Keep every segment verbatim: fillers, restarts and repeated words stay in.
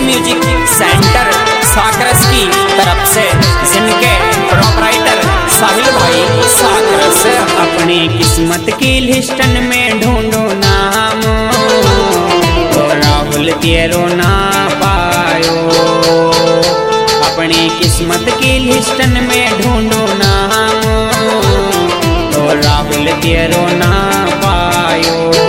Music centre साकरस की तरफ से, जिनके प्रोपराइटर साहिल भाई साकरस। अपनी किस्मत की लिस्टन में ढूंढो नाम, तो राहुल तेरो ना पायो। अपनी किस्मत की लिस्टन में ढूंढो नाम, तो राहुल तेरो ना पायो।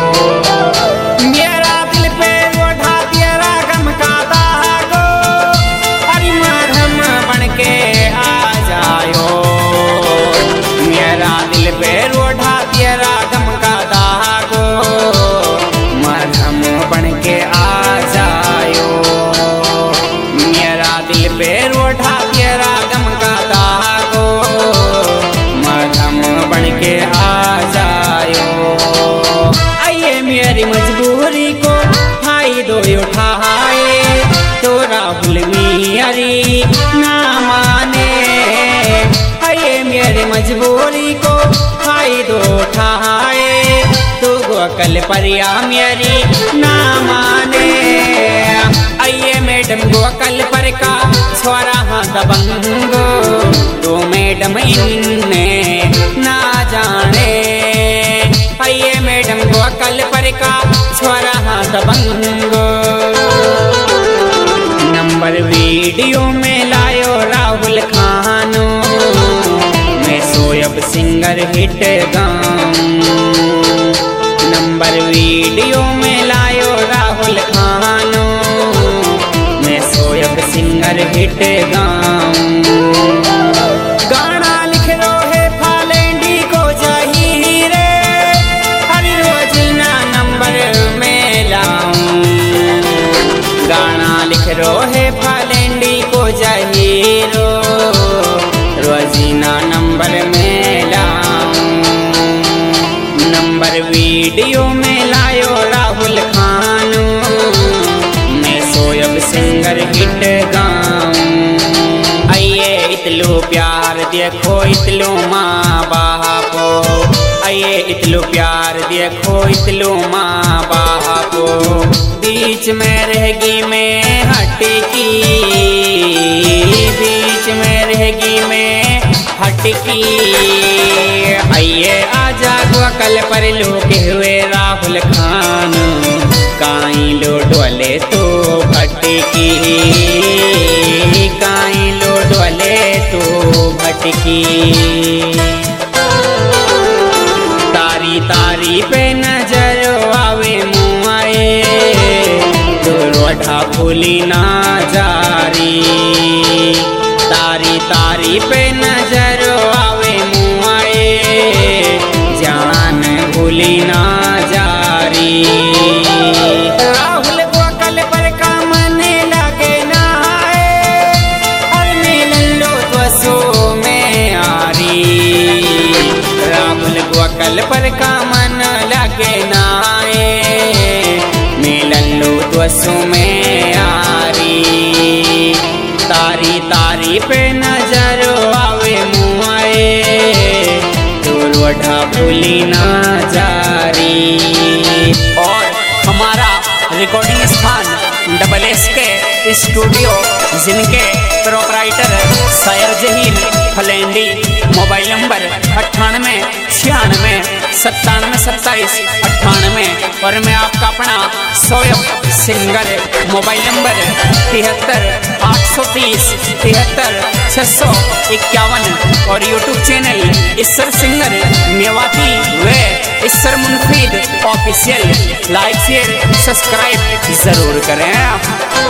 मजबूरी को फायदो उठाए, तो राहुल मियारी ना माने। ये मेरी मजबूरी को फायदो उठाए, तो गोकल परिया मेरी ना माने। आइए मैडम गोकल पर का छोरा दबंगो, तो मैडम इन्ने ना जाने। आइए मैडम गोकल पर का छोरा दबंगो। नंबर वीडियो में लायो राहुल खानो, मैं सोयब सिंगर हिट गाऊं। नंबर वीडियो में लायो राहुल खानो, मैं सोयब सिंगर हिट गाऊं। गाना लिख रो है फालेंडी को जहीरे, हर रोजीना नंबर में लाऊं। गाना लिख रो है फालेंडी को जहीरो, रोजीना नंबर में लाऊं। नंबर वीडियो में लायो राहुल खानो, मैं सोयब सिंगर हिट गाऊं। आइए इतलो प्यार देखो इतलो माँ बापो, आइए इतलो प्यार देखो इतलो माँ बापो। बीच में रहेगी मैं हटकी, बीच में रहेगी मैं हटकी। आइए आजा गोकल पर लोके हुए राहुल खान, काई लो डोले तो भटकी, काई लो डोले तो भटकी। तारी तारी पे नजर आवे मुआए, तो रोढ़ा फूली ना जारी। तारी तारी पे नजर आवे मुआए, जान भूली ना जारी। राहुल गोकल पर का मन लगे ना है, और मिलन लो तो सो में आरी। राहुल गोकल पर का मन लगे ना है, मिलन लो तो सो में आरी। तारी तारी पे नजर आवे मुआए, तो रोढ़ा भूली ना जारी। और हमारा रिकॉर्डिंग स्थान डबल एस के स्टूडियो, जिनके प्रोपराइटर शायर जहीर फलेंडी। मोबाइल नंबर अट्ठानवे छियानवे सत्तानवे सत्ताईस अट्ठानवे। और मैं आपका अपना सोयब सिंगर, मोबाइल नंबर तिहत्तर आठ सौ तीस तिहत्तर छः सौ इक्यावन। और YouTube channel Ishwar singer Mewati व Ishwar Munfid official. Like share subscribe जरूर करें आप।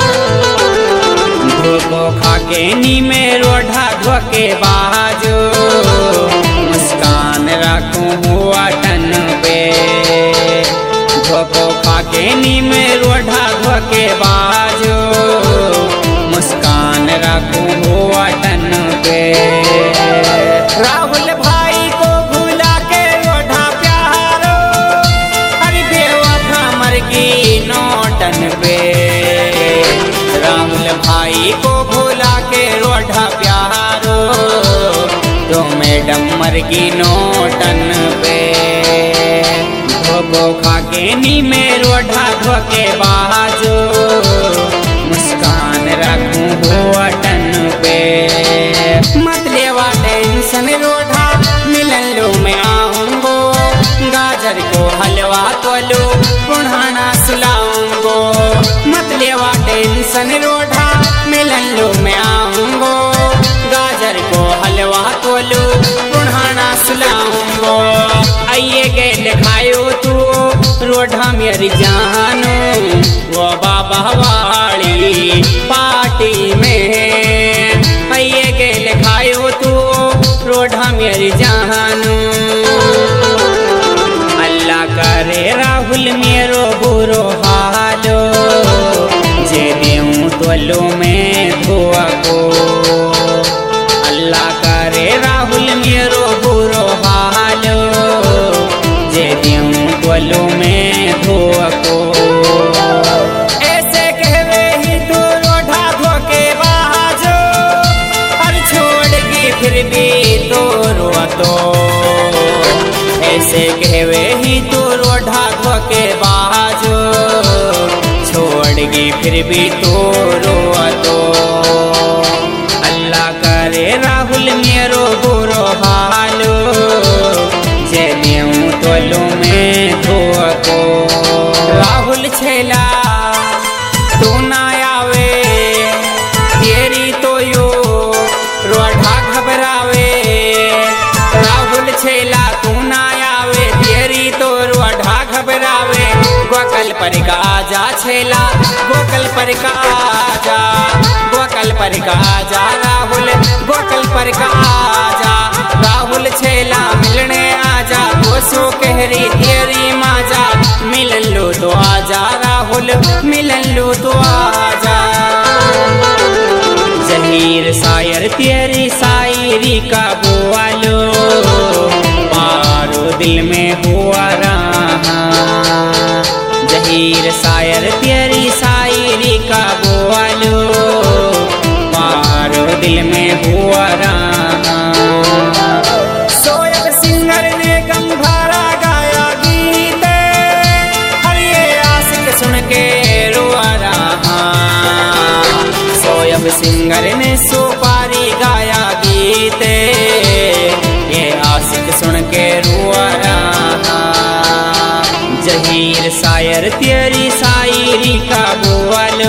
धोखो खाके नी में रोढ़ा धोके बाजो, मुस्कान रखूं हुआ टन पे। धोखो खाके नी में रोढ़ा धोके बाजो, मुस्कान रखूं हुआ टन पे। राहुल भाई को भूला के रोढ़ा प्यारो, हर बेवफा मर गई नोटन पे। राहुल भाई को भूला के रोढ़ा प्यारो, तो मैडम मर गई नोटन पे। धोखो खाके नी में रोढ़ा धोके बाजो, मुस्कान मत लेवा टेंशन रोढ़ा मिलन लो मैं आऊंगो, गाजर को हलवा तोलू पुढ़ाना सुलाऊंगो। आइए गे लिखायो तू रोढ़ा मेरी जानू, वो बाबा वाली पार्टी में। आइए गे लिखायो तू रोढ़ा मेरी जानू, अल्लाह करे राहुल मेरो बुरो हालो, जे देऊं तोलो में धोआ को। अल्लाह करे राहुल मेरो बुरो हालो, जे देऊं तोलो में धोआ को। ऐसे कहवे ही तू रोढ़ा धोके बाजो, और छोड़गी फिर भी तो रोआ तो। ऐसे कहवे ही तू रोढ़ा धोके बाजो, छोड़गी फिर भी तो रोआ तो। अल्लाह करे राहुल मेरो बुरो हालो, जे देऊं तोलो में धोआ को। राहुल छेला तू ना आवे, तेरी तो यो रोढ़ा घबरावे। राहुल छेला तू ना आवे, तेरी तो रोढ़ा घबरावे। गोकल पर का आजा छेला, गोकल पर का आजा, गोकल पर का आजा राहुल, गोकल पर का आजा। राहुल छेला मिलने आजा, दोसो कहरी तेरी माजा। मिलन लो तो आजा राहुल, मिलन लो तो आजा। जहीर शायर तेरी शायरी का बोलो, मारो दिल में हुआ रहा। जहीर शायर तेरी शायरी का बोलो, मारो दिल में हुआ रहा। सोयब सिंगर ने गंभारा गाया गीत, हर ये आशिक सुन के रोआ रहा। सोयब सिंगर ने सुपारी गाया गीत, ये आशिक सुन के रोआ रहा। जहीर शायर तेरी शायरी का बोलो,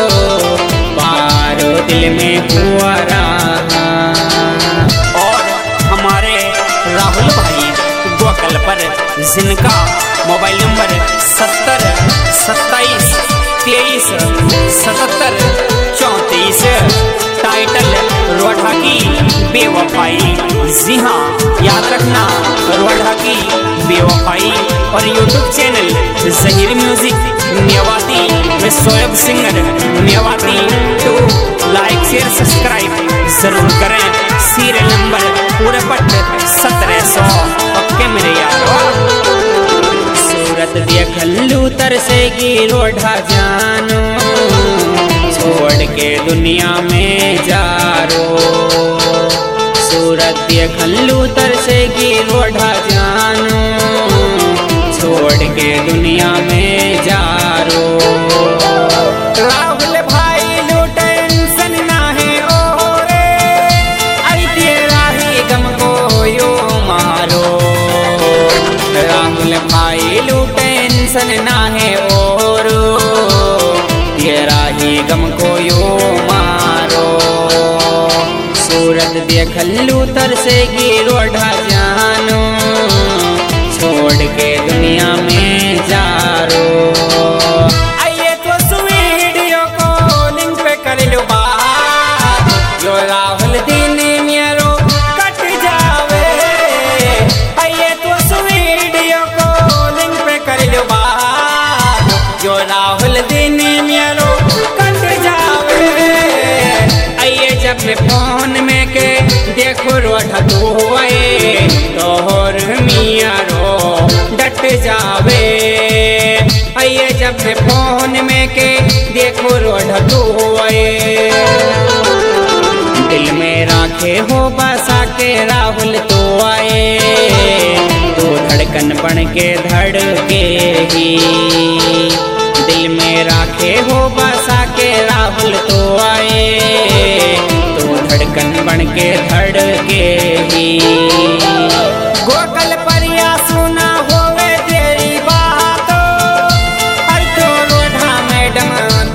मारो दिल में हुआ रहा। और हमारे राहुल भाई गोकल पर, जिनका मोबाइल नंबर सत्तर सत्ताईस तेईस सतहत्तर चौंतीस, टाइटल रोढ़ा की बेवफाई। जी हाँ, याद रखना रोढ़ा की बेवफाई। और YouTube channel Zaheer music Mewati में शोएब सिंगर मेवाती तो लाइक शेयर सब्सक्राइब जरूर करें। सीरियल नंबर पूरे पट सत्रह सौ पक्के मेरे यारो। सूरत देख लू तरसेगी रोढ़ा जानो, छोड़ के दुनिया में जारो। सूरत देख लू तरसेगी रोढ़ा जानो, छोड़ के दुनिया में जारो। राहुल भाई लो टेंशन ना है ओरे, अरे तेरा ही गम को यो मारो। राहुल भाई लो टेंशन ना है और, तेरा ही गम को यो मारो। सूरत देख लू तरसेगी रोढ़ा जानो, छोड़ के दुनिया में जारो। आइए तो वीडियो कॉलिंग पे कर लो बात, जो राहुल दिन मेरो कट जावे। आइए तो वीडियो कॉलिंग पे कर लो बात, जो राहुल दिन मेरो कट जावे। आइए जब मैं फोन में के देखो रोढ़ा तो आए, तोहर मिया रो डट जावे। आइए जब मैं फोन में के देखो रोढ़ा तो आए, दिल में राखे हो बसा के राहुल तो आए। तो धड़कन बन के धड़के ही, दिल में राखे हो बसा के राहुल तो आए। तो धड़कन बन के धड़के ही, गोकल परिया सुना होवे तेरी बात, हर तो रोढ़ा मैडम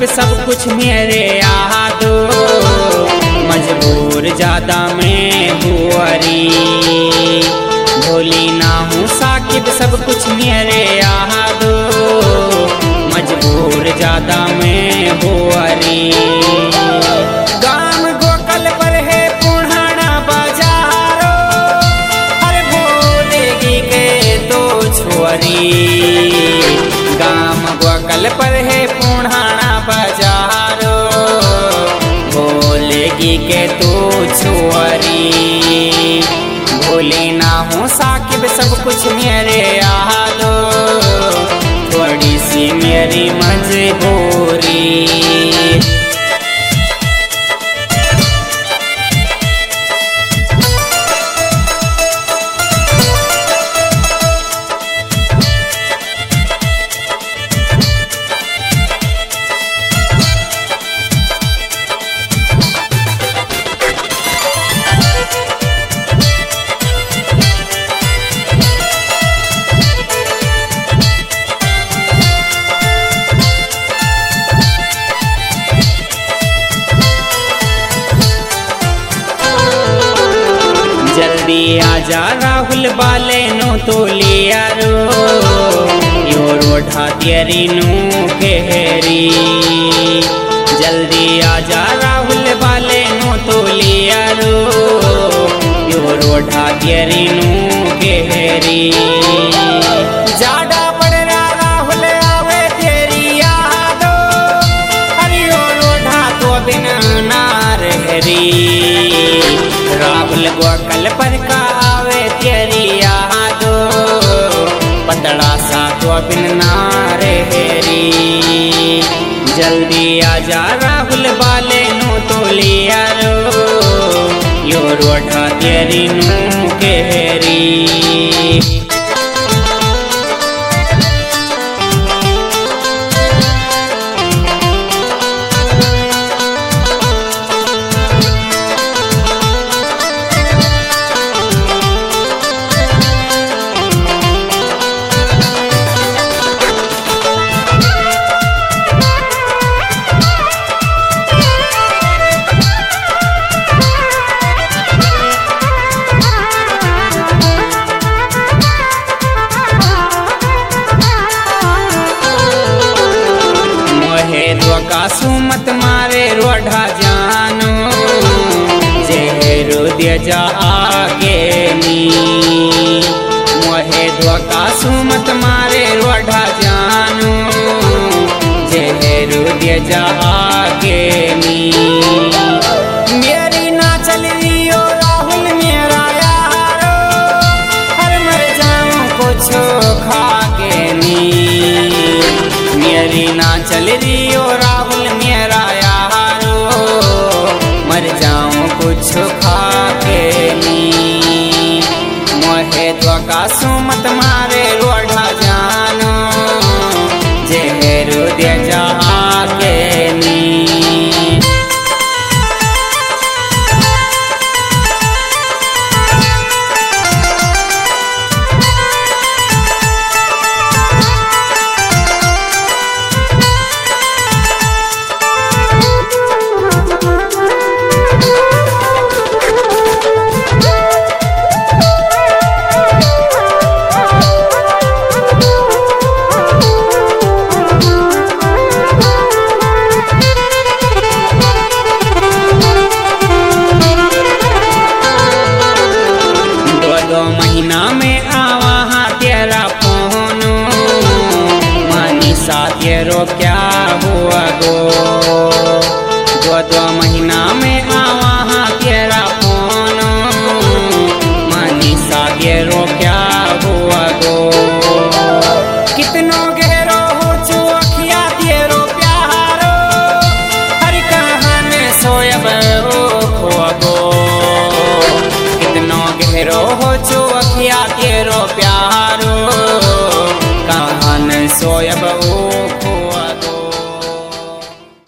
साकिब सब कुछ मेरे यादो मजबूर ज्यादा मैं हुआरी भोली ना हूँ साकिब सब कुछ मेरे यादो मजबूर ज्यादा मैं हुआरी गाम गोकल पर है पुराना बाजारो हर भोलेगी के तो छोरी गाम गोकल पर है पुराना बाजारो भोलेगी के तो छोरी भोली ना हूँ साकिब सब कुछ मेरे यादो थोड़ी सी मेरी मजबूरी जल्दी आजा राहुल बाले नो तो लिया रो यो रोढ़ा तेरी नो केहरी जल्दी आजा राहुल बाले नो तो लिया रो यो रोढ़ा तेरी नो केहरी जाड़ा पड़ रहा राहुल आवे तेरी यादो हरियो रोढ़ा तो बिना नार हरी राहुल गोकल पर का आवे तेरी यादो पतड़ा सा तो बिन नारे हेरी जल्दी आजा राहुल बाले नो तो लिया रो यो रोढ़ा तेरी नो केहरी का सुमत मारे रोढ़ा जानो जेहरो दे जा आगे नी मोहे धोखा सुमत मारे रोढ़ा जानो जेहरो दे जा आगे नी मेरी ना चल रियो राहुल मेरा यारो हर मर जाऊं कुछ खा के नी मेरी ना चल रियो राहुल मेरा यारो मर जाऊं कुछ खा के नी मोहे तो का